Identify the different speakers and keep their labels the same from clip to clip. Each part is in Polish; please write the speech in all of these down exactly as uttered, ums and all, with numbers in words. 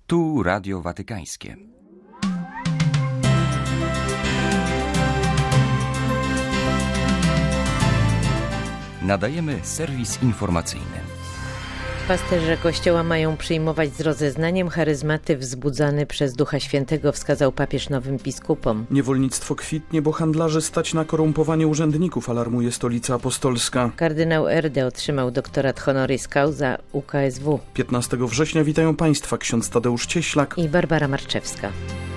Speaker 1: Tu Radio Watykańskie. Nadajemy serwis informacyjny.
Speaker 2: Pasterze Kościoła mają przyjmować z rozeznaniem charyzmaty wzbudzany przez Ducha Świętego, wskazał papież nowym biskupom.
Speaker 3: Niewolnictwo kwitnie, bo handlarzy stać na korumpowanie urzędników, alarmuje Stolica Apostolska.
Speaker 2: Kardynał Erde otrzymał doktorat honoris causa U K S W.
Speaker 3: piętnastego września witają Państwa ksiądz Tadeusz Cieślak
Speaker 2: i Barbara Marczewska.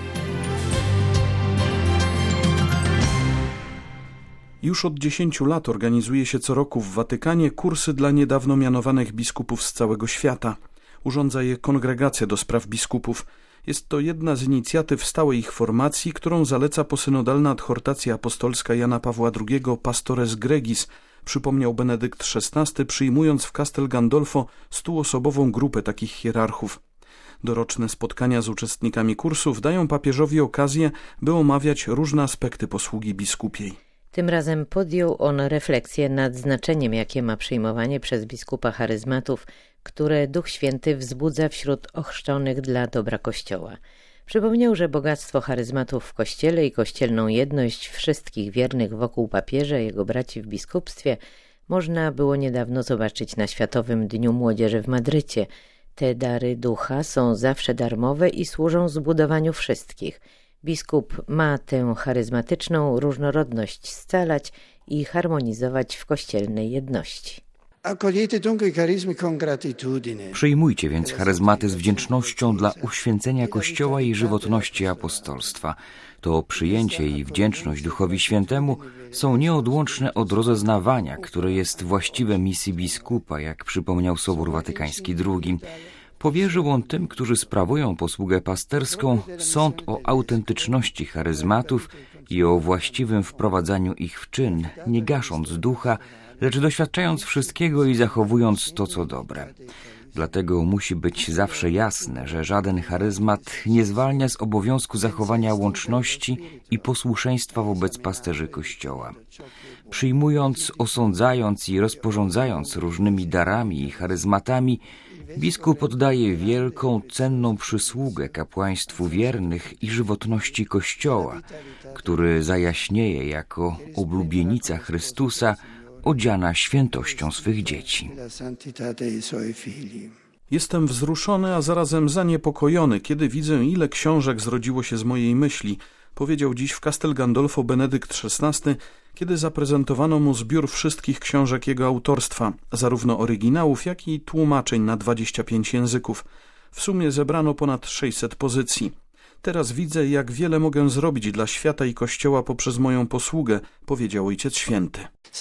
Speaker 3: Już od dziesięciu lat organizuje się co roku w Watykanie kursy dla niedawno mianowanych biskupów z całego świata. Urządza je Kongregacja do Spraw Biskupów. Jest to jedna z inicjatyw stałej ich formacji, którą zaleca posynodalna adhortacja apostolska Jana Pawła drugiego Pastores Gregis, przypomniał Benedykt szesnasty, przyjmując w Castel Gandolfo stuosobową grupę takich hierarchów. Doroczne spotkania z uczestnikami kursów dają papieżowi okazję, by omawiać różne aspekty posługi biskupiej.
Speaker 2: Tym razem podjął on refleksję nad znaczeniem, jakie ma przyjmowanie przez biskupa charyzmatów, które Duch Święty wzbudza wśród ochrzczonych dla dobra Kościoła. Przypomniał, że bogactwo charyzmatów w Kościele i kościelną jedność wszystkich wiernych wokół papieża i jego braci w biskupstwie można było niedawno zobaczyć na Światowym Dniu Młodzieży w Madrycie. Te dary ducha są zawsze darmowe i służą zbudowaniu wszystkich. Biskup ma tę charyzmatyczną różnorodność scalać i harmonizować w kościelnej jedności.
Speaker 1: Przyjmujcie więc charyzmaty z wdzięcznością dla uświęcenia Kościoła i żywotności apostolstwa. To przyjęcie i wdzięczność Duchowi Świętemu są nieodłączne od rozeznawania, które jest właściwe misji biskupa, jak przypomniał Sobór Watykański drugi. Powierzył on tym, którzy sprawują posługę pasterską, sąd o autentyczności charyzmatów i o właściwym wprowadzaniu ich w czyn, nie gasząc ducha, lecz doświadczając wszystkiego i zachowując to, co dobre. Dlatego musi być zawsze jasne, że żaden charyzmat nie zwalnia z obowiązku zachowania łączności i posłuszeństwa wobec pasterzy Kościoła. Przyjmując, osądzając i rozporządzając różnymi darami i charyzmatami, biskup oddaje wielką, cenną przysługę kapłaństwu wiernych i żywotności Kościoła, który zajaśnieje jako oblubienica Chrystusa, odziana świętością swych dzieci.
Speaker 3: Jestem wzruszony, a zarazem zaniepokojony, kiedy widzę, ile książek zrodziło się z mojej myśli, powiedział dziś w Castel Gandolfo Benedykt szesnasty, kiedy zaprezentowano mu zbiór wszystkich książek jego autorstwa, zarówno oryginałów, jak i tłumaczeń na dwadzieścia pięć języków. W sumie zebrano ponad sześćset pozycji. Teraz widzę, jak wiele mogę zrobić dla świata i Kościoła poprzez moją posługę, powiedział Ojciec Święty.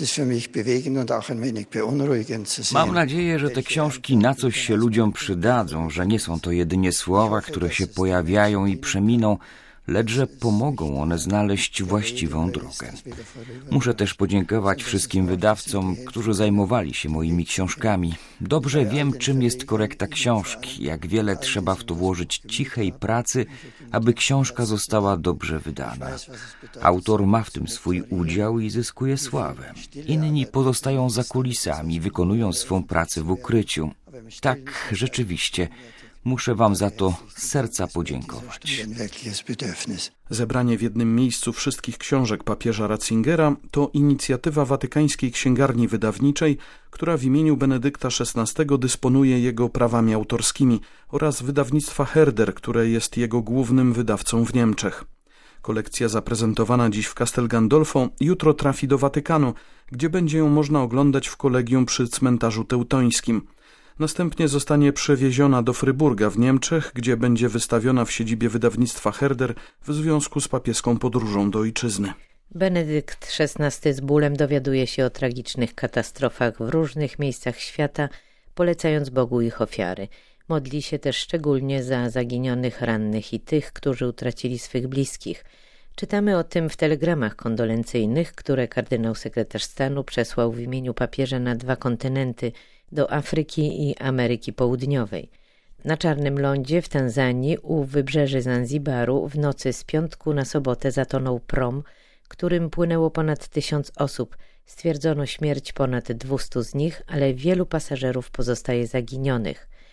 Speaker 1: Mam nadzieję, że te książki na coś się ludziom przydadzą, że nie są to jedynie słowa, które się pojawiają i przeminą, lecz że pomogą one znaleźć właściwą drogę. Muszę też podziękować wszystkim wydawcom, którzy zajmowali się moimi książkami. Dobrze wiem, czym jest korekta książki, jak wiele trzeba w to włożyć cichej pracy, aby książka została dobrze wydana. Autor ma w tym swój udział i zyskuje sławę. Inni pozostają za kulisami, wykonują swą pracę w ukryciu. Tak, rzeczywiście, muszę wam za to z serca podziękować.
Speaker 3: Zebranie w jednym miejscu wszystkich książek papieża Ratzingera to inicjatywa Watykańskiej Księgarni Wydawniczej, która w imieniu Benedykta szesnastego dysponuje jego prawami autorskimi, oraz wydawnictwa Herder, które jest jego głównym wydawcą w Niemczech. Kolekcja zaprezentowana dziś w Castel Gandolfo jutro trafi do Watykanu, gdzie będzie ją można oglądać w kolegium przy cmentarzu teutońskim. Następnie zostanie przewieziona do Fryburga w Niemczech, gdzie będzie wystawiona w siedzibie wydawnictwa Herder w związku z papieską podróżą do ojczyzny.
Speaker 2: Benedykt szesnasty z bólem dowiaduje się o tragicznych katastrofach w różnych miejscach świata, polecając Bogu ich ofiary. Modli się też szczególnie za zaginionych, rannych i tych, którzy utracili swych bliskich. Czytamy o tym w telegramach kondolencyjnych, które kardynał sekretarz stanu przesłał w imieniu papieża na dwa kontynenty, do Afryki i Ameryki Południowej. Na Czarnym Lądzie w Tanzanii u wybrzeży Zanzibaru w nocy z piątku na sobotę zatonął prom, którym płynęło ponad tysiąc osób. Stwierdzono śmierć ponad dwustu z nich, ale wielu pasażerów pozostaje zaginionych.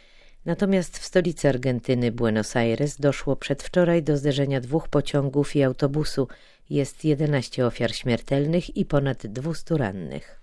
Speaker 2: Natomiast w stolicy Argentyny, Buenos Aires, doszło przedwczoraj do zderzenia dwóch pociągów i autobusu. Jest jedenaście ofiar śmiertelnych i ponad dwieście rannych.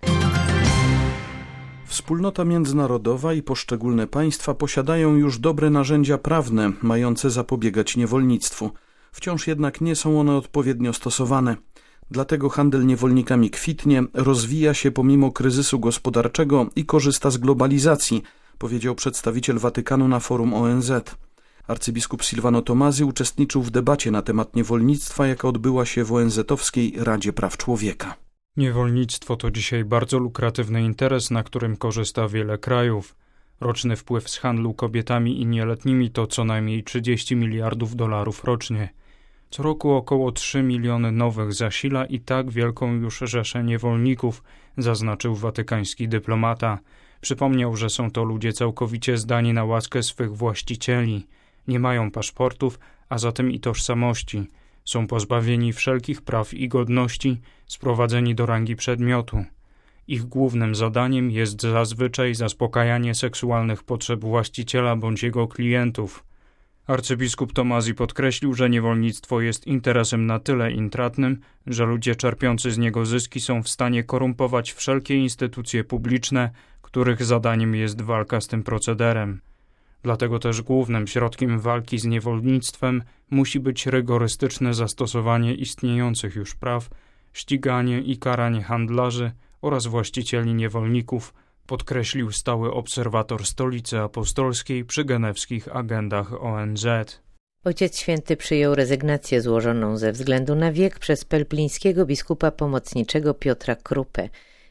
Speaker 3: Wspólnota międzynarodowa i poszczególne państwa posiadają już dobre narzędzia prawne, mające zapobiegać niewolnictwu. Wciąż jednak nie są one odpowiednio stosowane. Dlatego handel niewolnikami kwitnie, rozwija się pomimo kryzysu gospodarczego i korzysta z globalizacji, powiedział przedstawiciel Watykanu na forum O N Z. Arcybiskup Silvano Tomasi uczestniczył w debacie na temat niewolnictwa, jaka odbyła się w O N Z-owskiej Radzie Praw Człowieka.
Speaker 4: Niewolnictwo to dzisiaj bardzo lukratywny interes, na którym korzysta wiele krajów. Roczny wpływ z handlu kobietami i nieletnimi to co najmniej trzydzieści miliardów dolarów rocznie. Co roku około trzy miliony nowych zasila i tak wielką już rzeszę niewolników, zaznaczył watykański dyplomata. Przypomniał, że są to ludzie całkowicie zdani na łaskę swych właścicieli. Nie mają paszportów, a zatem i tożsamości. Są pozbawieni wszelkich praw i godności, sprowadzeni do rangi przedmiotu. Ich głównym zadaniem jest zazwyczaj zaspokajanie seksualnych potrzeb właściciela bądź jego klientów. Arcybiskup Tomasi podkreślił, że niewolnictwo jest interesem na tyle intratnym, że ludzie czerpiący z niego zyski są w stanie korumpować wszelkie instytucje publiczne, których zadaniem jest walka z tym procederem. Dlatego też głównym środkiem walki z niewolnictwem musi być rygorystyczne zastosowanie istniejących już praw, ściganie i karanie handlarzy oraz właścicieli niewolników, podkreślił stały obserwator Stolicy Apostolskiej przy genewskich agendach O N Z.
Speaker 2: Ojciec Święty przyjął rezygnację złożoną ze względu na wiek przez pelplińskiego biskupa pomocniczego Piotra Krupę.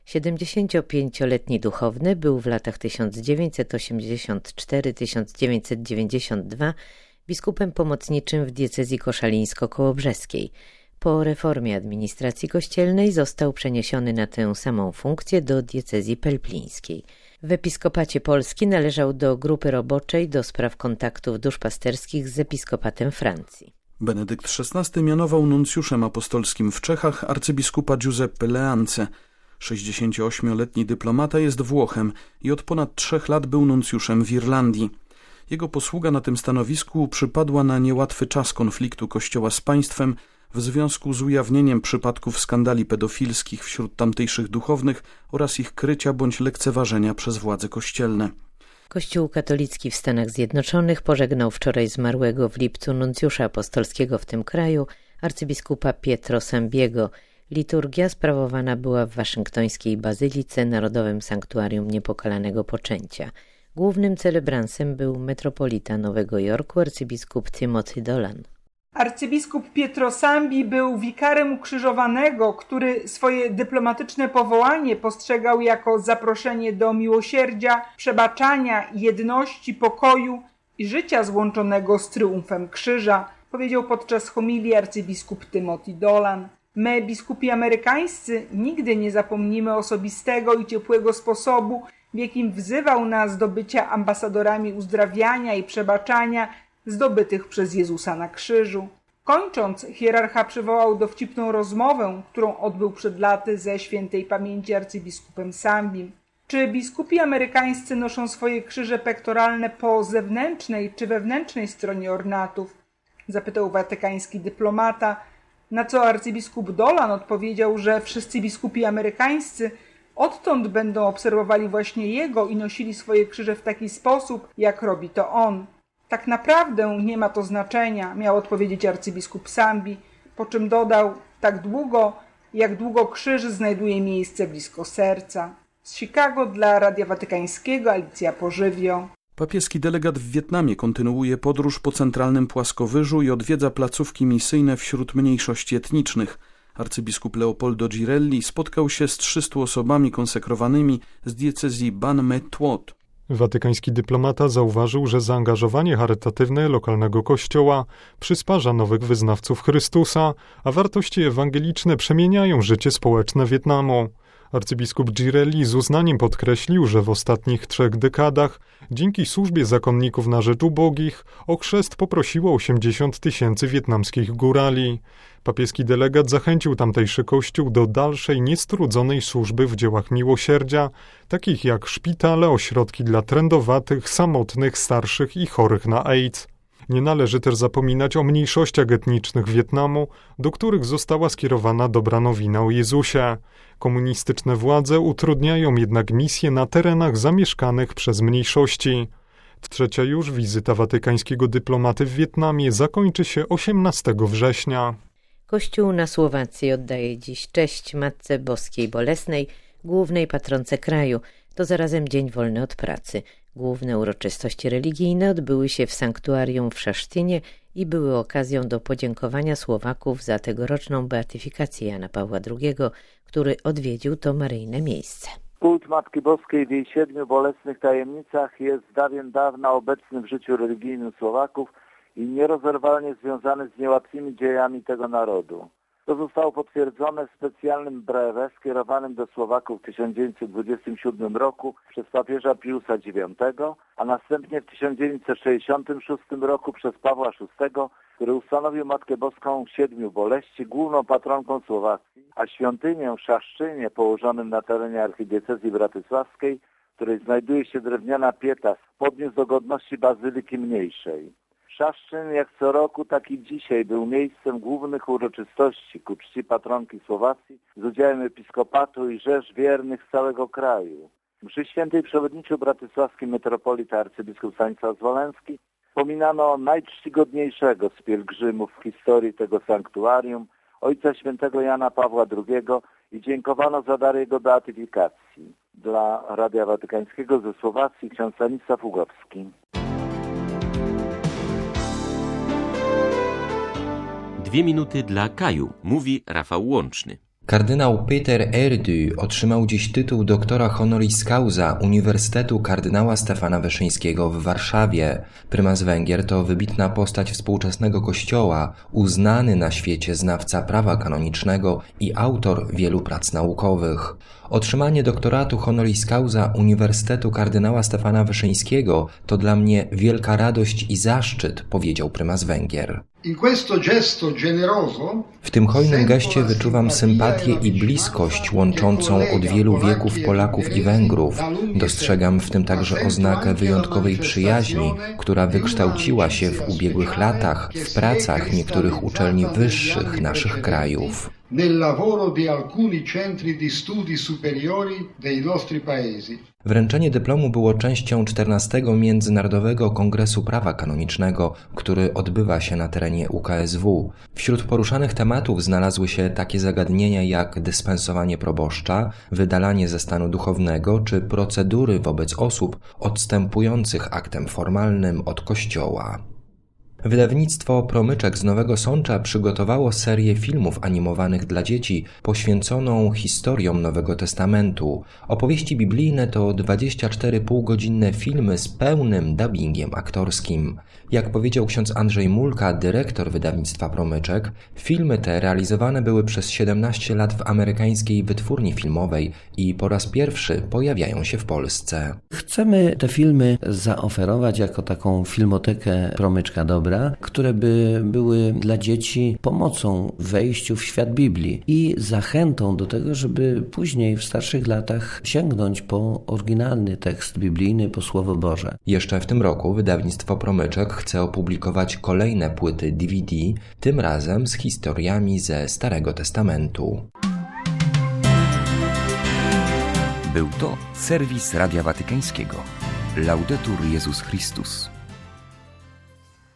Speaker 2: siedemdziesięciopięcioletni duchowny był w latach tysiąc dziewięćset osiemdziesiąt cztery do tysiąc dziewięćset dziewięćdziesiąt dwa biskupem pomocniczym w diecezji koszalińsko-kołobrzeskiej. Po reformie administracji kościelnej został przeniesiony na tę samą funkcję do diecezji pelplińskiej. W episkopacie Polski należał do grupy roboczej do spraw kontaktów duszpasterskich z episkopatem Francji.
Speaker 3: Benedykt szesnasty mianował nuncjuszem apostolskim w Czechach arcybiskupa Giuseppe Leance. sześćdziesięcioośmioletni dyplomata jest Włochem i od ponad trzech lat był nuncjuszem w Irlandii. Jego posługa na tym stanowisku przypadła na niełatwy czas konfliktu Kościoła z państwem w związku z ujawnieniem przypadków skandali pedofilskich wśród tamtejszych duchownych oraz ich krycia bądź lekceważenia przez władze kościelne.
Speaker 2: Kościół katolicki w Stanach Zjednoczonych pożegnał wczoraj zmarłego w lipcu nuncjusza apostolskiego w tym kraju, arcybiskupa Pietro Sambiego. Liturgia sprawowana była w waszyngtońskiej bazylice, Narodowym Sanktuarium Niepokalanego Poczęcia. Głównym celebransem był metropolita Nowego Jorku, arcybiskup Timothy Dolan.
Speaker 5: Arcybiskup Pietro Sambi był wikarem ukrzyżowanego, który swoje dyplomatyczne powołanie postrzegał jako zaproszenie do miłosierdzia, przebaczania, jedności, pokoju i życia złączonego z triumfem krzyża, powiedział podczas homilii arcybiskup Timothy Dolan. My, biskupi amerykańscy, nigdy nie zapomnimy osobistego i ciepłego sposobu, w jakim wzywał nas do bycia ambasadorami uzdrawiania i przebaczania zdobytych przez Jezusa na krzyżu. Kończąc, hierarcha przywołał dowcipną rozmowę, którą odbył przed laty ze świętej pamięci arcybiskupem Sambim. Czy biskupi amerykańscy noszą swoje krzyże pektoralne po zewnętrznej czy wewnętrznej stronie ornatów? Zapytał watykański dyplomata, na co arcybiskup Dolan odpowiedział, że wszyscy biskupi amerykańscy odtąd będą obserwowali właśnie jego i nosili swoje krzyże w taki sposób, jak robi to on. Tak naprawdę nie ma to znaczenia, miał odpowiedzieć arcybiskup Sambi, po czym dodał, tak długo, jak długo krzyż znajduje miejsce blisko serca. Z Chicago dla Radia Watykańskiego Alicja Pożywio.
Speaker 3: Papieski delegat w Wietnamie kontynuuje podróż po centralnym płaskowyżu i odwiedza placówki misyjne wśród mniejszości etnicznych. Arcybiskup Leopoldo Girelli spotkał się z trzystu osobami konsekrowanymi z diecezji Ban Me Thuot.
Speaker 6: Watykański dyplomata zauważył, że zaangażowanie charytatywne lokalnego kościoła przysparza nowych wyznawców Chrystusa, a wartości ewangeliczne przemieniają życie społeczne Wietnamu. Arcybiskup Girelli z uznaniem podkreślił, że w ostatnich trzech dekadach dzięki służbie zakonników na rzecz ubogich o chrzest poprosiło osiemdziesiąt tysięcy wietnamskich górali. Papieski delegat zachęcił tamtejszy kościół do dalszej, niestrudzonej służby w dziełach miłosierdzia, takich jak szpitale, ośrodki dla trędowatych, samotnych, starszych i chorych na AIDS. Nie należy też zapominać o mniejszościach etnicznych Wietnamu, do których została skierowana dobra nowina o Jezusie. Komunistyczne władze utrudniają jednak misję na terenach zamieszkanych przez mniejszości. Trzecia już wizyta watykańskiego dyplomaty w Wietnamie zakończy się osiemnastego września.
Speaker 2: Kościół na Słowacji oddaje dziś cześć Matce Boskiej Bolesnej, głównej patronce kraju. To zarazem dzień wolny od pracy. Główne uroczystości religijne odbyły się w sanktuarium w Szasztynie i były okazją do podziękowania Słowaków za tegoroczną beatyfikację Jana Pawła drugiego, który odwiedził to maryjne miejsce.
Speaker 7: Kult Matki Boskiej w jej siedmiu bolesnych tajemnicach jest z dawien dawna obecny w życiu religijnym Słowaków i nierozerwalnie związany z niełatwymi dziejami tego narodu. To zostało potwierdzone w specjalnym brewe skierowanym do Słowaków w tysiąc dziewięćset dwudziestym siódmym roku przez papieża Piusa dziewiątego, a następnie w tysiąc dziewięćset sześćdziesiątym szóstym roku przez Pawła szóstego, który ustanowił Matkę Boską Siedmiu Boleści główną patronką Słowacji, a świątynię w Szaszczynie położonym na terenie archidiecezji bratysławskiej, w której znajduje się drewniana pietas, podniósł do godności bazyliki mniejszej. Szaszczyn jak co roku, tak i dzisiaj był miejscem głównych uroczystości ku czci patronki Słowacji z udziałem episkopatu i rzesz wiernych z całego kraju. Mszy świętej przewodniczył bratysławski metropolita arcybiskup Stanisław Zwolenski. Wspominano najczcigodniejszego z pielgrzymów w historii tego sanktuarium, ojca świętego Jana Pawła drugiego i dziękowano za dar jego beatyfikacji. Dla Radia Watykańskiego ze Słowacji ksiądz Stanisław Ugowski.
Speaker 8: Dwie minuty dla Kaju, mówi Rafał Łączny.
Speaker 1: Kardynał Peter Erdy otrzymał dziś tytuł doktora honoris causa Uniwersytetu Kardynała Stefana Wyszyńskiego w Warszawie. Prymas Węgier to wybitna postać współczesnego kościoła, uznany na świecie znawca prawa kanonicznego i autor wielu prac naukowych. Otrzymanie doktoratu honoris causa Uniwersytetu Kardynała Stefana Wyszyńskiego to dla mnie wielka radość i zaszczyt, powiedział prymas Węgier. W tym hojnym geście wyczuwam sympatię i bliskość łączącą od wielu wieków Polaków i Węgrów. Dostrzegam w tym także oznakę wyjątkowej przyjaźni, która wykształciła się w ubiegłych latach w pracach niektórych uczelni wyższych naszych krajów. Wręczenie dyplomu było częścią czternastego Międzynarodowego Kongresu Prawa Kanonicznego, który odbywa się na terenie U K S W. Wśród poruszanych tematów znalazły się takie zagadnienia jak dyspensowanie proboszcza, wydalanie ze stanu duchownego czy procedury wobec osób odstępujących aktem formalnym od Kościoła. Wydawnictwo Promyczek z Nowego Sącza przygotowało serię filmów animowanych dla dzieci poświęconą historiom Nowego Testamentu. Opowieści biblijne to dwadzieścia cztery półgodzinne filmy z pełnym dubbingiem aktorskim. Jak powiedział ksiądz Andrzej Mulka, dyrektor wydawnictwa Promyczek, filmy te realizowane były przez siedemnaście lat w amerykańskiej wytwórni filmowej i po raz pierwszy pojawiają się w Polsce.
Speaker 9: Chcemy te filmy zaoferować jako taką filmotekę Promyczka Dobra, które by były dla dzieci pomocą w wejściu w świat Biblii i zachętą do tego, żeby później w starszych latach sięgnąć po oryginalny tekst biblijny, po Słowo Boże.
Speaker 1: Jeszcze w tym roku wydawnictwo Promyczek chce opublikować kolejne płyty D V D, tym razem z historiami ze Starego Testamentu. Był to serwis Radia Watykańskiego. Laudetur Jezus Chrystus.